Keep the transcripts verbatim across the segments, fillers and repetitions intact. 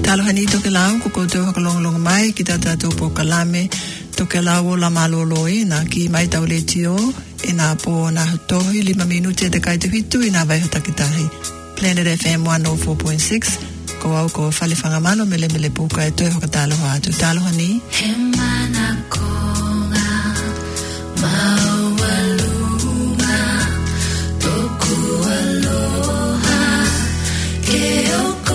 talo hani to ke lau ko to hakalong long mai kita ta to po kalame to ke lau la malolo ina ki mai taule tio ina po na to lima minute de kai te hitu ina vai hota kitahi Planet F M one oh four point six ko au ko fale fanga malo mele mele puka e to hakatalo ha to talo hani hemana konga mawalunga toku aloha ke oko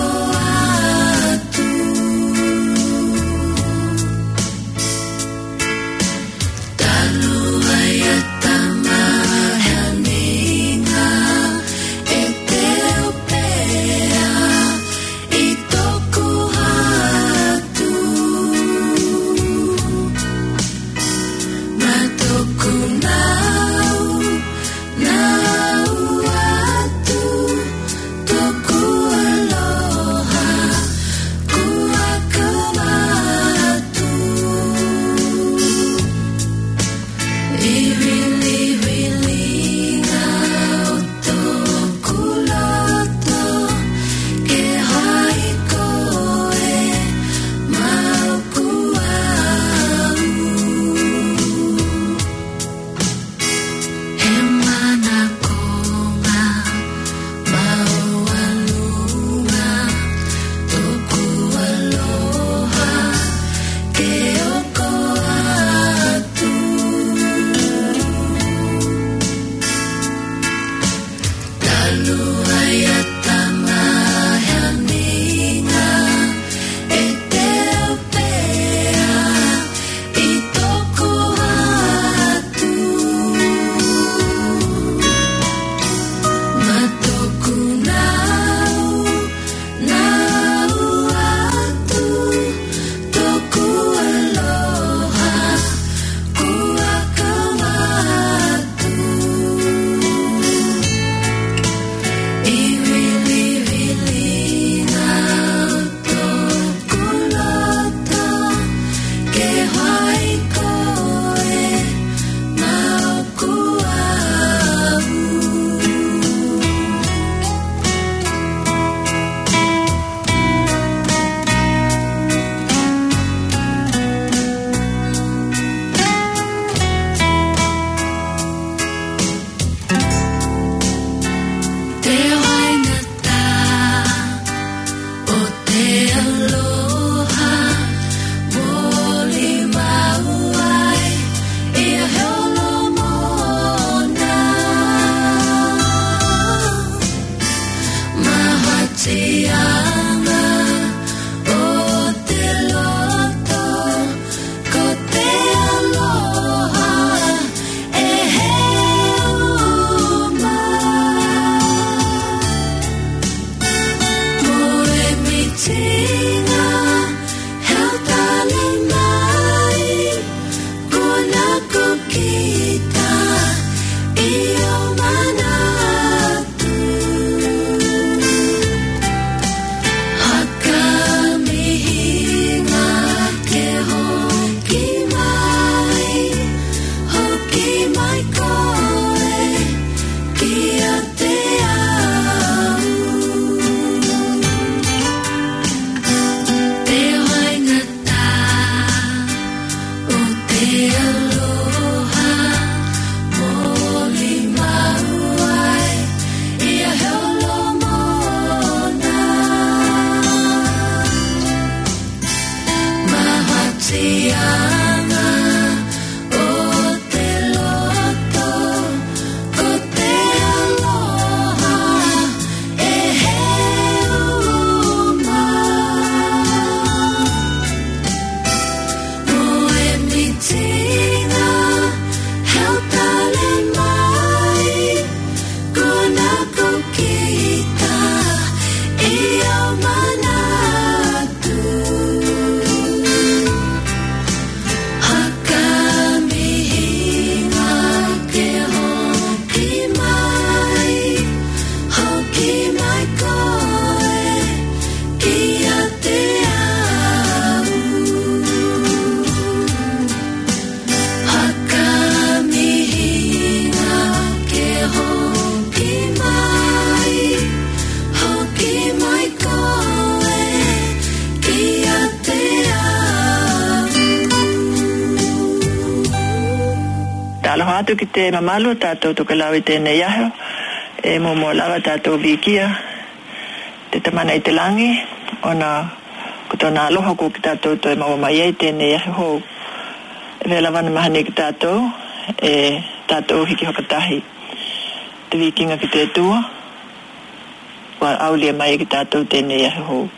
atu ki te mamalo tātou tuke lau i tēnei aho. E mo mo lawa tātou vikia. Te tamana i te langi. Ona kutona aloha ko ki tātou to e mawa mai ei tēnei aho hou. E vela wana mahane ki tātou. E tātou hiki hokatahi. Te vikinga ki te tua. Wa aulia mai ki tātou tēnei aho hou.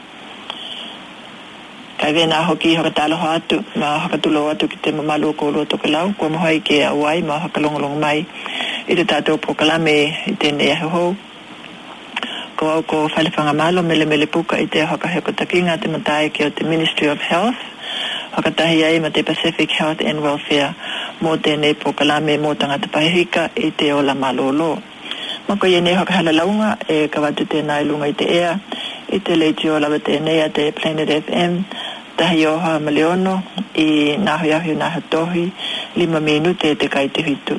Kai vena hoki hokataloha atu, ma hokatulo atu ki te mamalu ko lo toke lau, kua mohoi ke awai, ma hokalongolong mai, i te tātou pokalame i tēnei aho hou. Ko au ko whalewhanga malo mele mele puka i te hokaheko takinga te matai ki o te Ministry of Health, hokatahi ai ma te Pacific Health and Welfare, mō tēnei pokalame mō tangata pahihika i te ola malolo. Mako i nei hokahala launga e kawatu tēnā i lunga i te ea, i te leiti o lawa tēnei a te Planet F M, tahi oha maleono i nahu yahu nahu tohi lima minute te kai te hitu.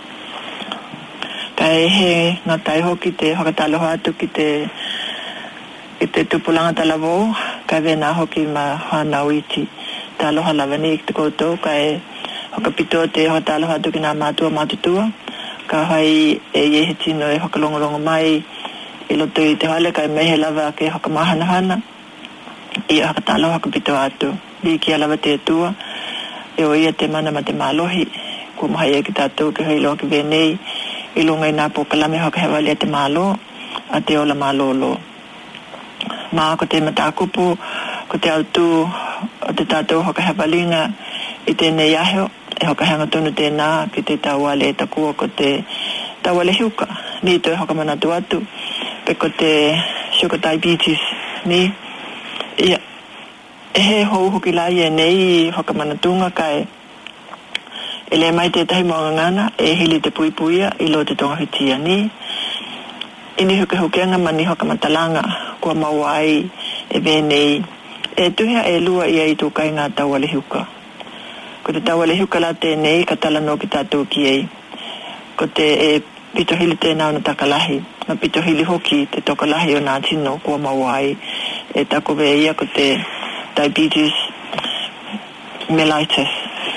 Kai he ngā tai hoki te hokataloha atu ki te ki te tupulanga talavo, kai vena hoki ma hana uiti taloha lavani ki te koutou, kai hokapito te hokataloha atu ki nā mātua mātutua, ka hai e yehe tino e hokalongolongo mai i loto i te hale kai mehe lava ke hokamahana hana. I hakatalo hakapito atu biki alawa te tua e o ia te mana ma te malohi ko mahai e ki tātou ke hoi loa ki venei i lunga i nā pokalame hakahewali a te malo a te ola malolo ma ko te matakupu ko te autu o te tātou hakahewalinga i tēnei aho e hakahanga tonu tēnā ki te tauale e takua ko te tauale hiuka ni to e hakamanatu atu pe ko te sugar diabetes ni ia e he hou hoki lai e nei hokamanatunga kai e le mai te tahi moanga ngana e hili te pui puia i lo te tonga hitia ni ini hoki hokianga mani hokamatalanga kua mawai e venei e tuhia e lua ia i tukai ngā tauale hiuka ko te tauale hiuka la tēnei ka tala no ki tātou ki ei ko te e pito hili tēnā o na takalahi ma pito hili hoki te tokalahi o nā tino kua mawai e tako ve ia ko te diabetes mellitus.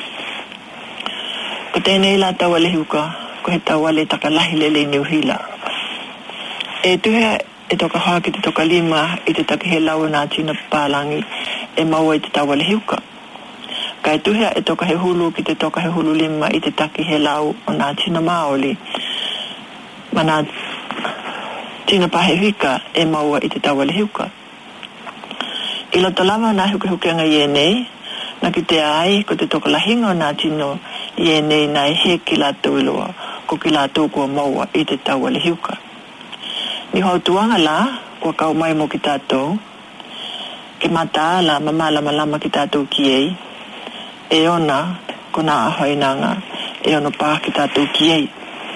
Ko tēnei la tauale hiuka, ko he tauale takalahi lele i Niuhila. E tuhea e toka haa ki te toka lima i te taki he lau nā tina pālangi e maua i te tauale hiuka. Ka e tuhea e toka he hulu ki te toka he hulu lima i te taki he lau o nā tina maoli. Ma nā tina pahe hika e maua i te tauale hiuka. I loto lava nā huke hukenga i e nei, nā ki te ai ko te toka lahinga o nā tino i e nei nā he ki lātou iloa, ko ki lātou kua maua i te tauale hiuka. Ni hau tuanga la, kua kau mai mo ki tātou, ke mata la mamala malama ki tātou ki ei, e ona ko nā ahoinanga, e ono pā ki tātou ki ei.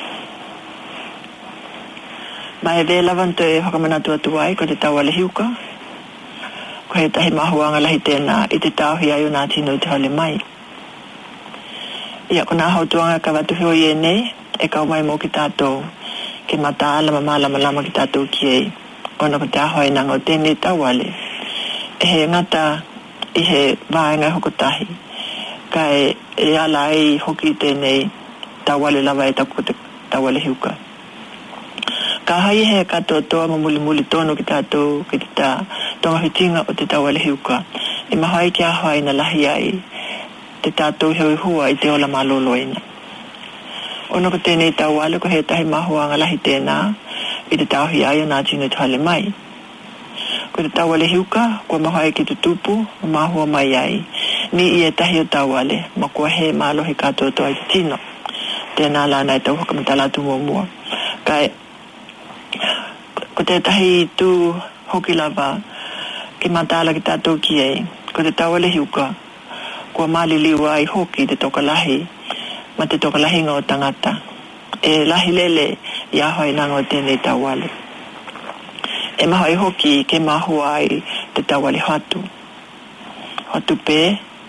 Mai e vē lavanto e hokamanatu atu ai ko te tauale hiuka, ko he tahi mahuanga lahi tēnā i te tauhi ai o nā tino i te hale mai. Ia ko nā hautuanga ka watuhi o i e nei, e kau mai mo ki tātou, ke mata alama malama lama ki tātou ki ei, ona ko te ahoi nanga o tēnei tauale. E he ngata i he vāenga hokotahi, ka e, e ala ai hoki tēnei tauale lava e taku te tauale hiuka. Ka hai he katoa toa ma muli muli tono ki tātou ki te tā tonga hitinga o te tauale hiuka. I mahai ki ahoi na lahi ai te tātou heoi hua i te ola maloloina. Ono ko tēnei tauale ko he tahi mahuanga lahi tēnā i te tauhi ai o nā tino i te hale mai. Ko te tauale hiuka, kua mahai ki tutupu, mahua mai ai. Ni i e tahi o tauale, ma kua he malohi katoa toa i te tino. Tēnā lana e tau hakamatala tu mua mua. Kai ko te tahi tū hoki lava ki matala ki tātou ki ei, ko te tauale hiuka, kua mali liwa ai hoki te toka lahi, ma te toka lahinga o tangata. E lahi lele i ahoi nanga o tēnei tauale. E mahoi hoki ke mahua ai te tauale hatu. Hatu pē,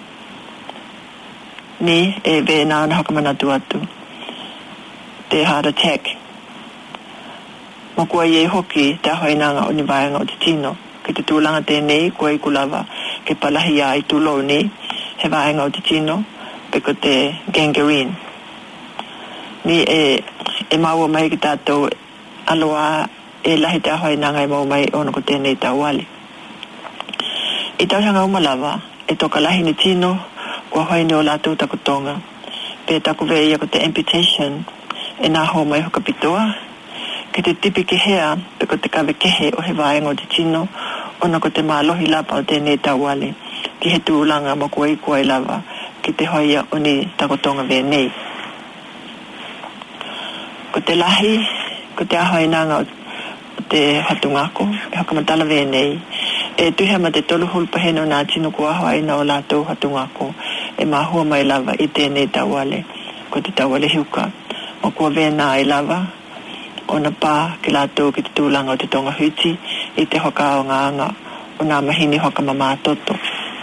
ni e vē nāna hakamanatu atu. Te heart attack. Ma kua i e hoki te ahoinanga o ni vaianga o te tino. Ki te tūlanga tēnei, kua i kulava ke palahi a i tūlou ni, he vaianga o te tino, pe ko te gangrene. ni e e mau mai ki tātou aloa e lahi te ahoi nanga e mau mai ono ko tēnei tauale. I tauhanga umalawa, e toka lahi ni tino, kua hoi ni o lātou takutonga. Pe taku vea ia ko te amputation, e nā ho mai hoka pitoa. Ki te tipi ke hea, pe ko te kawe kehe o he vaenga o te tino, ono ko te mālohi lapa o tēnei tauale, ki he tūlanga mo kua i kua i lava, ki te hoia o ni takutonga vea nei. Ko te lahi, ko te ahoi nanga o te hatungako, e hoka matala vea nei, e tuhe ma te tolu hulpa heno nā tino kua ahoi na o lātou hatungako, e mahua mai lava i tēnei tauale, ko te tauale hiuka, o kua vea nā i lava, o na pā ki lātou ki te tūlanga o te tonga huti, i te hoka o ngā anga, o nā mahini hoka mamā toto.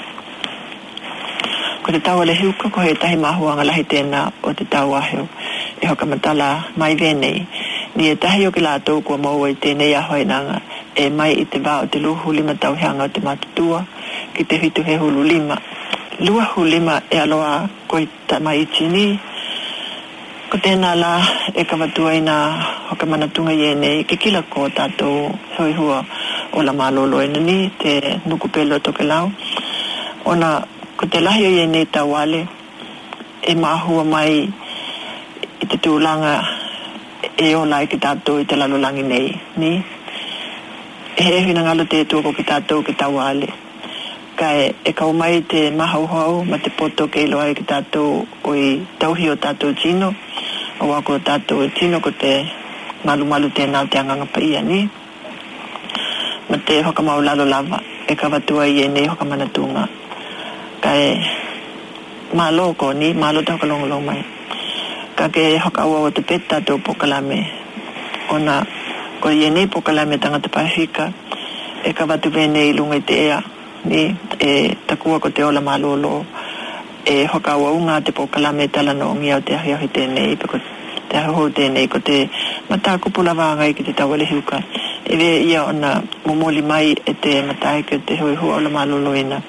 Ko te tauale hiuka, ko he tahi mahuanga lahi tēnā o te tau aheo, e hoka matala mai venei, ni e tahi o ki lātou kua maua i tēnei ahoi nanga, e mai i te wā o te luhu lima tauheanga o te matutua, ki te hitu he hulu lima. Lua hulu lima e aloa ko i ta mai i tini, ko tēnā la e kawatua i nā hoka manatunga i enei, ke kila ko tātou hoi hua o la mālolo e nani, te nukupelo toke lau. Ona, ko te lahi o i enei tauale, e mahua mai i te tūlanga e o lai ki tātou i te lalolangi nei, ni? E he hina ngalo te tuako ki tātou ki tauale. Ka e, e kau mai te mahauhau ma te poto ke ilo ai ki tātou o i tauhi o tātou tino, o wako o tātou o tino ko te malu malu tēnā te anganga pa ia, ni? Ma te hoka mau lalo lava, e kawatua i e nei hoka manatunga. Ka e malo ko ni, malo te hoka longolong mai. Ka ke hoka ua o te peta tō pokalame. Ona, ko i e nei pokalame tangata pahika, e ka watu vene i lunga i te ea, ni, e takua ko te ola malolo, e hoka ua unga te pokalame tala no ngia o te ahi ahi tēnei, pe ko te ahi hou tēnei, ko te matakupula wāngai ki te tawale hiuka. E we ia ona momoli mai e te matai ki te hui hua ola malolo ina.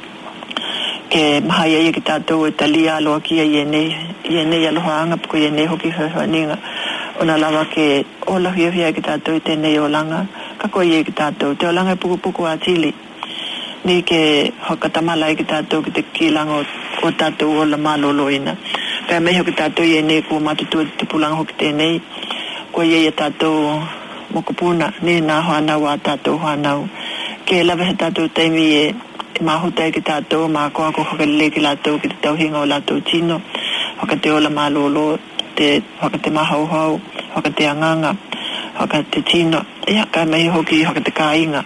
Ke mahaya ia ki tātou e talia aloa kia i e nei, i e nei aloha anga, piko i e nei hoki hoi hoi ninga. Ona lawa ke ola hia hia ki tātou i tēnei o langa, kako i e ki tātou, te o langa e puku puku a tili. Ni ke hoka tamala i ki tātou ki te kilanga o, o tātou o la malolo ina. Pea meho ki tātou i e nei kua matutua te pulanga hoki tēnei, kua i e tātou mokopuna, ni nā hoanau a tātou hoanau. Ke lawa he tātou taimi e e mahutai ki tātou, mā koa ko hokalele ki lātou ki te tauhinga o lātou tino, hoka te ola malolo, te, hoka te mahauhau, hoka te anganga, hoka te tino, ia kai mai hoki hoka te kāinga.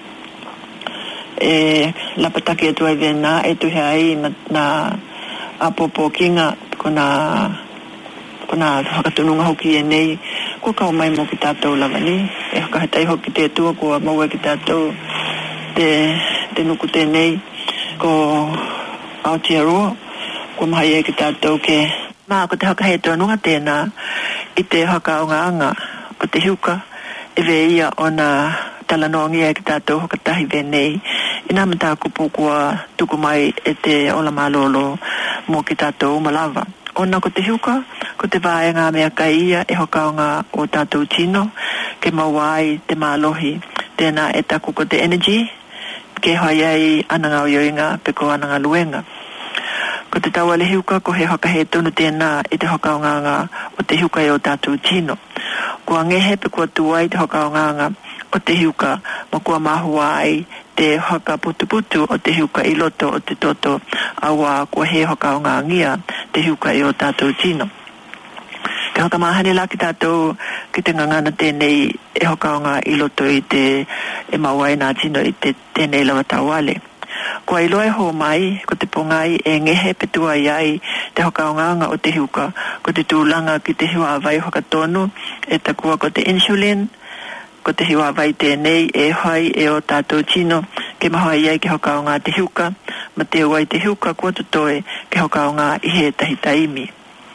E lapataki atu ai vena, e tuhe ai na apopo kinga, kona, kona hoka tununga hoki e nei, kua kau mai mo ki tātou lava ni, e hoka hetai hoki te atua, kua maua ki tātou, te, te nuku tēnei, ko Aotearoa, kua mahai e ki tātou ke, mā ko te haka he tōnunga tēnā, i te haka o ngā anga, ko te hiuka, e we ia o nā talanoangi e ki tātou haka tahi venei, i nā mata kupu kua tuku mai e te ola malolo mō ki tātou umalawa. Ona ko te hiuka, ko te wāe ngā mea kai ia e hoka o ngā o tātou tino, ke mawai te mālohi, tēnā e taku ko te energy, ke hoi ai ananga o yoinga, pe ko ananga luenga. Ko te tauale hiuka, ko he hoka he tonu tēnā i te hoka o nganga o te hiuka e o tātou tino. Kua ngehe pe kua tuai te hoka o nganga o te hiuka, ma kua mahua ai te hoka putu-putu o te hiuka i loto o te toto, awa kua he hoka o ngangia te hiuka e o tātou tino. Ke hoka mahane la ki tātou ki te ngangana tēnei e hoka o ngā i loto i te e mawai nā tino i te tēnei lawa tauale. Kua iloa e ho mai, ko te pongai e ngehe petua i ai te hoka o nganga o te hiuka, ko te tūlanga ki te hiwa awai hoka tonu, e takua ko te insulin, ko te hiwa awai tēnei e hai e o tātou tino, ke mahoi ai ke hoka o ngā te hiuka, ma te uai te hiuka kua tutoe ke hoka o ngā ihe tahi taimi.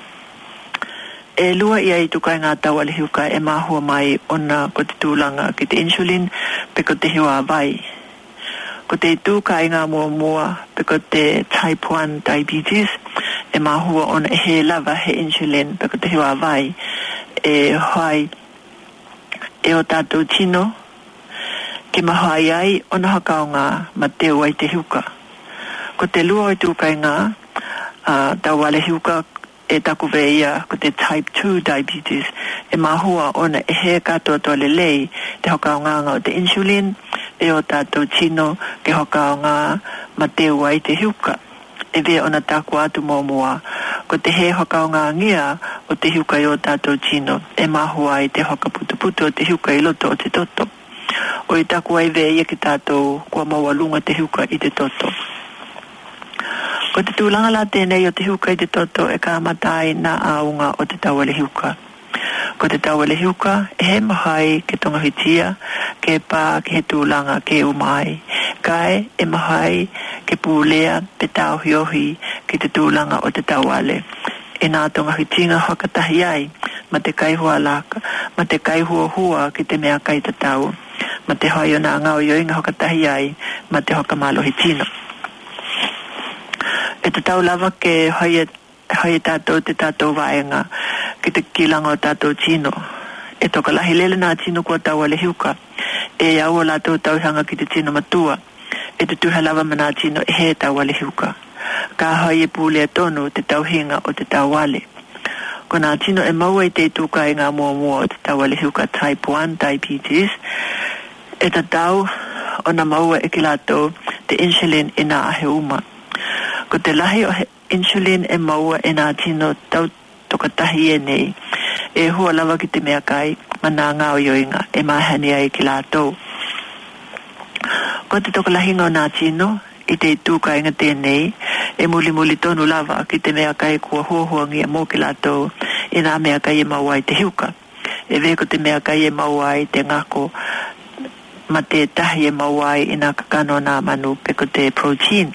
E lua ia i tukai ngā tauale hiuka e mahua mai ona ko te tūlanga ki te insulin pe ko te hiwa awai. Ko te tūkai ngā mua mua pe ko te type one diabetes e mahua ona e he lava he insulin pe ko te hiwa vai e hai e o tātou tino ke mahai ai ona hakaonga ma te wai te hiuka ko te lua i tūkai ngā uh, tawale hiuka e taku veia ko te type two diabetes e mahua ona e he katoa toa le lei te hakaonga ngā o te insulin e o tātou tino ke hakaonga ma te wai te hiuka e vea ona taku atu mōmua ko te he hakaonga ngia o te hiuka i o tātou tino e mahua i te haka putu putu o te hiuka i loto o te toto o i taku ai vea ki tātou kua mawalunga te hiuka i te toto ko te tūlanga la tēnei o te hiuka i te toto e ka matai na aunga o te tawale hiuka ko te tawale hiuka e he mahai ke tonga hitia ke pā ke he tūlanga ke umai kai e mahai ke pūlea pe tau hiohi ki te tūlanga o te tawale e nā tonga hitinga hakatahi ai ma te kaihua laka ma te kaihua hua ki te mea kai te tau ma te hoi o nā ngau ioinga hakatahi ai ma te hokamalo hitino e te tau lava ke hoi hoi tātou te tātou vaenga ki te kilanga o tātou tino e toka lahi lele nā tino kua tawale hiuka e au o lātou tauhanga ki te tino matua e te tuha lava mana tino e he tawale hiuka ka hoi e pūlea tonu te tauhinga o te tawale ko nā tino e maua i te tūkai ngā mua mua o te tawale hiuka type one diabetes e ta tau o na maua e ki lātou te insulin e nā ahe uma ko te lahi o insulin e maua e nā tino tau tokatahi e nei e hua lava ki te mea kai mana ngā o yoinga e mahani ai ki lātou ko te tokalahinga o nā tino i te tūkai ngā tēnei e muli muli tonu lava ki te mea kai kua huahua ngia mō ki lātou e nā mea kai e maua i te hiuka e vei ko te mea kai e maua i te ngako ma te tahi e maua i nā kakano nā manu pe ko te protein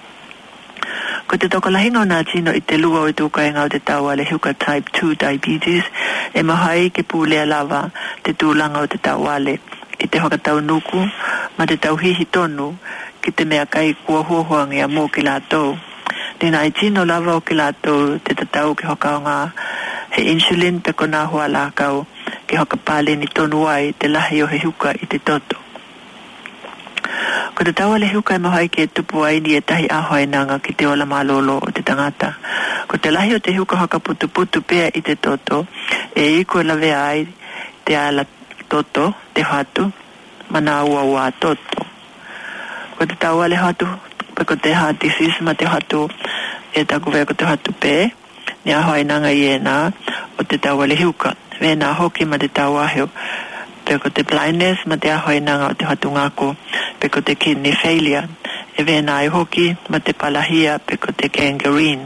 ko te tokalahinga o nā tino i te lua o i tūkai ngā o te tawale hiuka type two diabetes e mahai ke pūlea lava te tūlanga o te tawale i te hokatau nuku ma te tauhihi tonu ki te mea kai kua huahuangia mō ki lātou. Tēnā i tino lava o ki lātou te tatau ke hokaonga he insulin pe ko nā hua lākau ke hokapale ni tonu ai te lahi o he hiuka i te toto. Ko te tawale hiuka e mahai ke tupu ai ni e tahi ahoi nanga ki te ola malolo o te tangata. Ko te lahi o te hiuka haka putu putu pea i te toto e iko e lawe ai te ala toto, te hatu, mana ua ua toto. Ko te tawale hatu, pe ko te heart disease ma te hatu e taku vea ko te hatu pe, ni ahoi nanga i e nā o te tawale hiuka. Vea nā hoki ma te tawaheo, pe ko te blindness ma te ahoi nanga o te hatu ngako, pe ko te kidney failure, e vea nā i hoki ma te palahia pe ko te gangrene.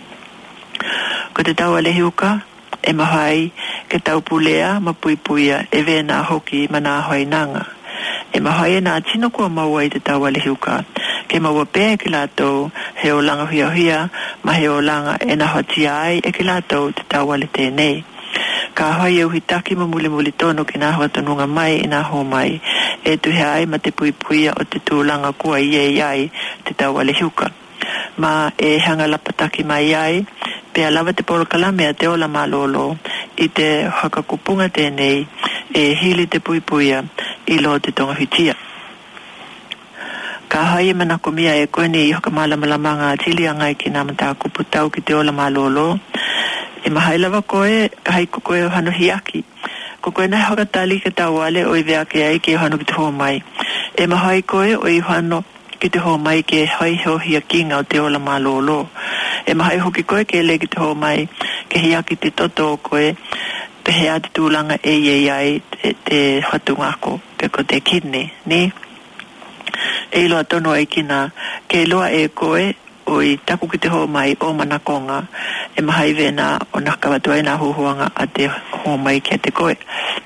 Ko te tawale hiuka, e mahai ke taupulea ma puipuia e vea nā hoki ma nā ahoi nanga. E mahai e nā tino kua maua i te tawale hiuka, ke maua pēa ki lātou he o langa hia hia, ma he o langa e na hoti ai e ki lātou te tawale tēnei. Ka hoi e uhitaki ma muli muli tono ki nā hua tonunga mai i nā ho mai, e tuhe ai ma te puipuia o te tūlanga kua i e ai te tawale hiuka. Ma e hanga lapataki mai ai, pēa lava te porokalame a te ola malolo, i te hakakupunga tēnei, e hili te puipuia, i lo te tonga hitia. Ka hai e manako mia e koe ni i hoka malamalamanga atili angai ki nā mata kuputau ki te ola malolo, e mahai lava koe, hai ko koe o hano hiaki. Ko koe nai hoka tali ke tawale o i vea ke ai ke hano ki te hoa mai. E mahai koe o i hano ki te hoa mai ke hai ho hiakinga o te ola malolo. E mahai hoki koe ke le ki te hoa mai ke hiaki te toto o koe pehe ati tūlanga e iei ai te, te hatungako pe ko te kidney, ni? E iloa tono e kina ke iloa e koe o i taku ki te hoa mai o manakonga e mahai vena o nakawatua e nā huhuanga a te hoa mai ki a te koe.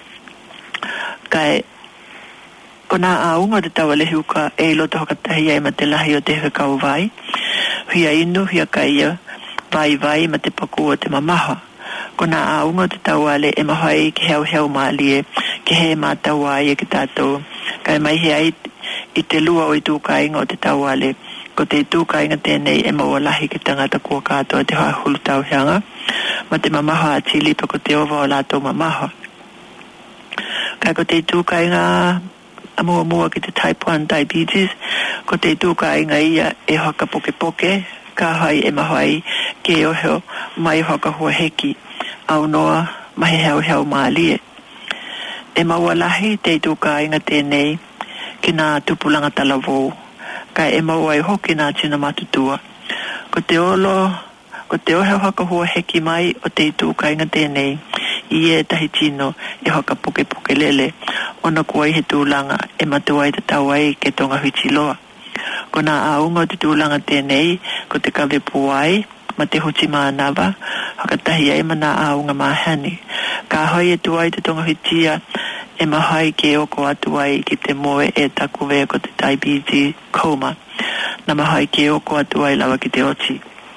Kai o nā aunga te tawale hiuka e ilo te hokatahi ai ma te lahi o te hekau vai, hia inu, hia kaia, vai vai ma te paku o te mamaha. Ko nā aunga te tawale e mahai ki heo heo maalie, ki he mātawa ai e ki tātou, kai mai he ai i te lua o i tūkainga o te tauale. Ko te tūkainga tēnei e mawalahi ki tangata kua kātoa te hoa hulu tau hianga. Ma te mamaha a tili pa ko te ova o lātou mamaha. Kai ko te tūkainga a mua mua ki te type one diabetes. Ko te tūkainga ia e haka poke poke. Ka hai e mahai ke oheo mai haka hua heki. Au noa mahe heo heo maalie. E mawalahi te tūkainga tēnei ki nā tupulanga talavou. Kai e mau ai hoki nā tina matutua. Ko te olo, ko te oheo haka hua heki mai o te tūkainga tēnei. I e tahi tino e haka poke poke lele. Ona kuai he tūlanga e matuai te tauai ke tonga huiti loa. Ko nā aunga o te tūlanga tēnei, ko te kawe puai, ma te huti mānawa, hakatahi ai ma nā aunga māhani. Ka hoi e tuai te tonga huitia, e mahai ke oko atu ai ki te moe e taku vea ko te diabetes coma. Na mahai ke oko atu ai lawa ki te oti.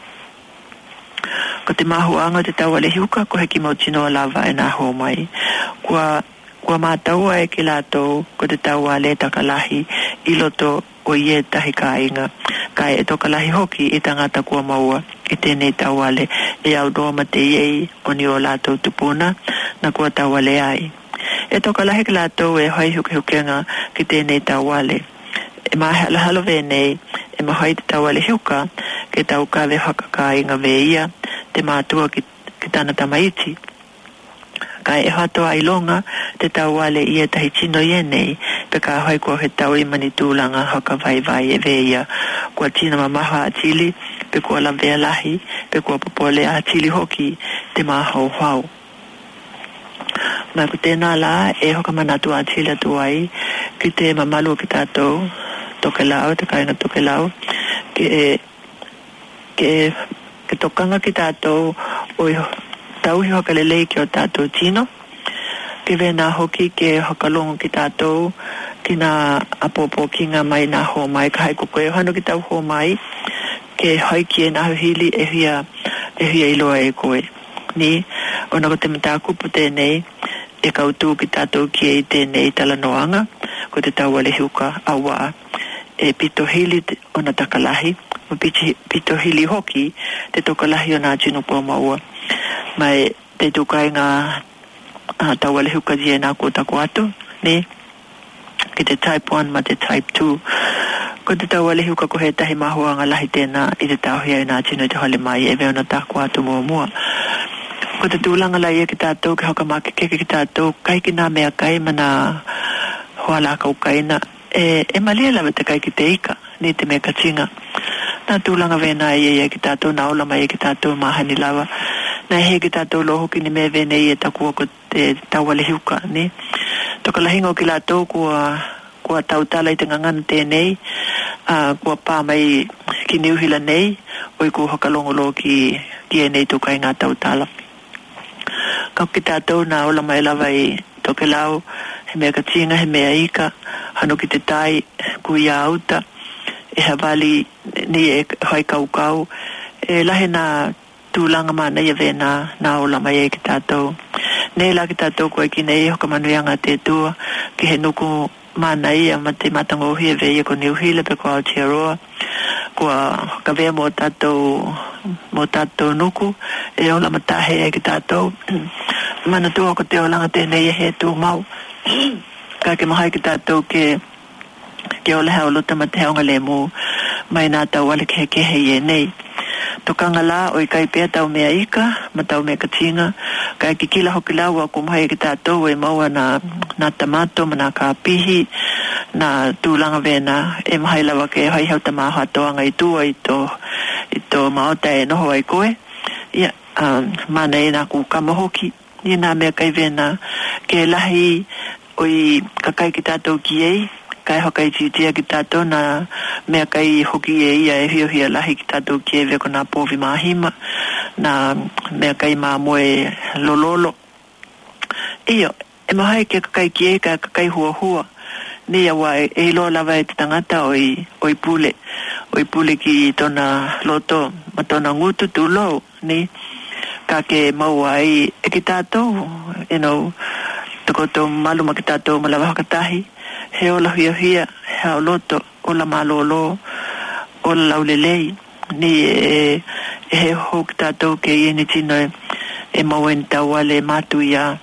Ko te mahuanga te tauale hiuka, ko heki mau tinoa lava e nā ho mai. Kua, kua mātaua e ki lātou, ko te tauale takalahi, i loto o ie tahi ka inga. Kai e tokalahi hoki i tangata kua maua, i tēnei tauale, e au doa ma te iei o ni o lātou tupuna, na kua tauale ai. E toka lahi ki lātou e hoi huke hukenga ki tēnei tauale. E mahe alahalo vēnei, e mahoi te tauale huka, ke tau kawe hakaka inga veia, te mātua ki, ki tāna tamaiti. Kai e hatoa ilonga, te tauale i e tahi tino ienei, pe ka hoi kua he tau i mani tūlanga haka vai vai e veia. Kua tina mamaha a tili, pe kua la vea lahi, pe kua popole a tili hoki, te mahau hau. Mai ko tēnā la e hoka manatu a tila tuai ki te mamalu ki tātou toke lau, te kainga toke lau ke, ke, ke tokanga ki tātou o tauhi hoka lelei ki o tātou tino ke vena hoki ke hoka longo ki tātou ki nā apopo kinga mai nā ho mai ka hai kukoe hano ki tau ho mai ke haiki e nā hili e hia e hia iloa e koe ni ona ko te mata kupu tēnei e kautu ki tātou ki e tēnei tala noanga ko te tauale hiuka awa e pito hili ona takalahi ma pito hili hoki te tokalahi o nā tinupo maua mai te tukai ngā uh, tauale hiuka zi e nā ko tako atu ne ki te type one ma te type two ko te tauale hiuka ko he tahi mahua ngā lahi tēnā i te tauhia i nā tino i te hole mai e veo na tako atu mua mua. Ko te tūlanga lai e ki tātou, ki hoka make keke ki tātou, kai ki nā mea kai mana hoa la kau kaina, e, e malia lawa te kai ki te ika, ni te mea katinga. Nā tūlanga vena e e ki tātou, nā ola mai e ki tātou mahani lawa. Nā he ki tātou loho ki ni mea vena e takua ko te tauale hiuka, ni. Toka lahingo ki lātou kua, kua tautala i te ngangana tēnei, uh, kua pā mai ki niuhila nei, oi kua hoka longolo ki, ki e nei tukai ngā tautala. Kau ki tātou nā ola mai lawa i toke lau, he mea katinga, he mea ika, hano ki te tai, kui a auta, e hawali ni e hoi kau kau, e lahe nā tūlanga mana ia vena nā ola mai e ki tātou. Nei la ki tātou koe ki nei hoka manuianga te tua, ki he nuku mana ia ma te matangohi e veia ko niuhila pe ko Aotearoa, kua ka vea mō tātou mō tātou nuku e ola matahe e ki tātou mana tua ko te olanga tēnei e he tū mau ka ke mahai ki tātou ke ke ola hea olota ma te heonga le mū mai nā tau ale ke he kehe i e nei tokanga la o i kai pēr tau mea ika ma tau mea katinga kai ki kila hoki lau a kumahai ki tātou e maua nā, nā tamato ma nā kāpihi nā tūlanga vena e mahai lawa ke hai hau tamaha toanga i tua i tō i tō maota e noho ai koe ia um, mana e nā kukama hoki i nā mea kai vena ke lahi o i kakai ki tātou ki ei kai hokai titia ki tātou nā mea kai hoki e ia e hio hia lahi ki tātou ki e veko nā pōwi mahima nā mea kai mā moe lololo iyo e mahai ke kakai ki e ka kakai hua hua ni awa e lo lava e te tangata o i, o i pule o i pule ki tona loto ma tona ngutu tu lo ni ka ke maua ai e ki tātou you know toko tō malu ma ki tātou ma lava hakatahi he ola hia hia he o loto o la malolo o la laulelei ni e he hok tatou ke i ni tino e e mawenta wale matu ia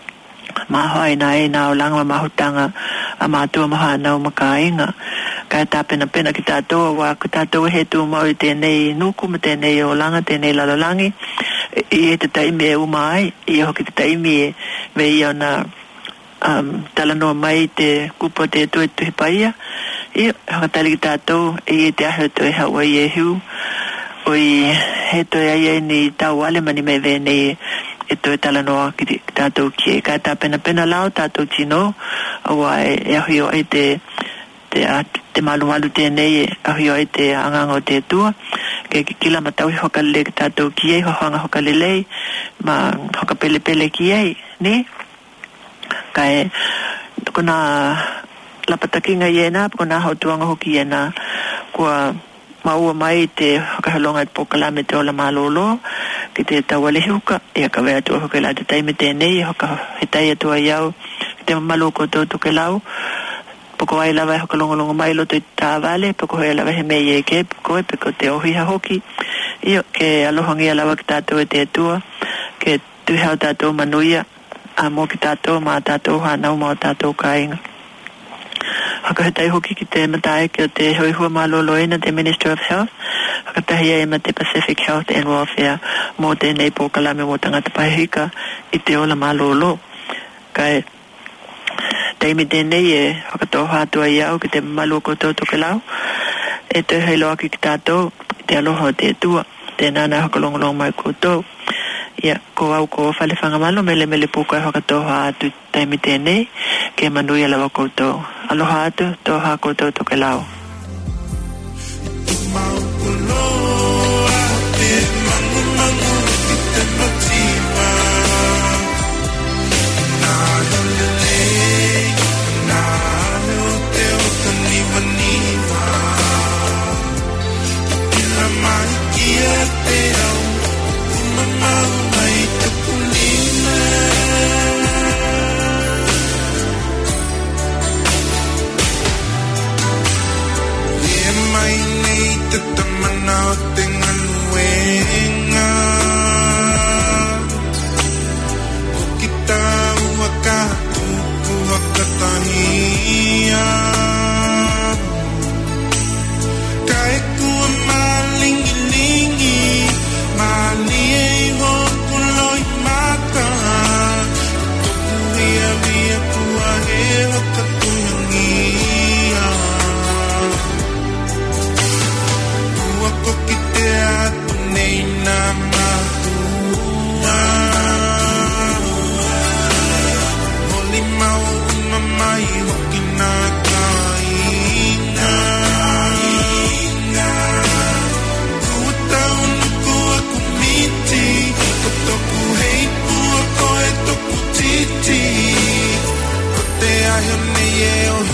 mahoi na e na o langa mahutanga a matua mahana o makainga ka ta pena pena ki tatou wa ki tatou he tu mau tenei nuku me tenei o langa tenei lalolangi i e te taimi e umai i hoki te taimi me i ona um, talanoa mai te kupo te tue tuhi paia i hakatali ki tatou i e te ahe tu e hawa i e hiu o i he tu e ai ni tau wale mani me vene e tu e talanoa ki tatou ki e ka ta pena pena lao tatou tino awa e, e ahi o e te te, te malu malu tēnei e ahi o e te anganga o te tua ke kila matau i hokalele ki tatou ki e hohanga hokalelei ma hokapele pele ki e ni ka e kona lapatakinga i e na kona hautuanga hoki e na kua maua mai te hakahalonga i pokalame te ola malolo ki te tawale huka e a kawea tua hoka la te taime tēnei hoka he tai atua iau ki te malu koto tuke lau poko ai lawa e hoka longolongo mai loto i tāwale poko hoi lawa he mei e ke poko e peko te ohiha hoki io ke alohangia lawa ki tātou e te atua ke tuhau tātou manuia a mo ki tātou ma tātou hanau ma tātou kainga haka he tai hoki ki te matae ki o te hoi hua maloloina te Minister of Health haka tahi e ma te Pacific Health and Welfare mo te nei pokalame mo tangata pahika i te ola malolo kai teimi tēnei e haka tō hātua i au ki te malu koto toke lau e te hei loa ki ki tātou te aloha o te tua te nana haka longolong mai koto ia ko au ko fale fanga malo mele mele puka haka tō hātu teimi tēnei ke manui ala wa koto aloha atu tō hā koto toke lau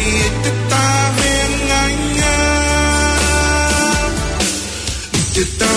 Get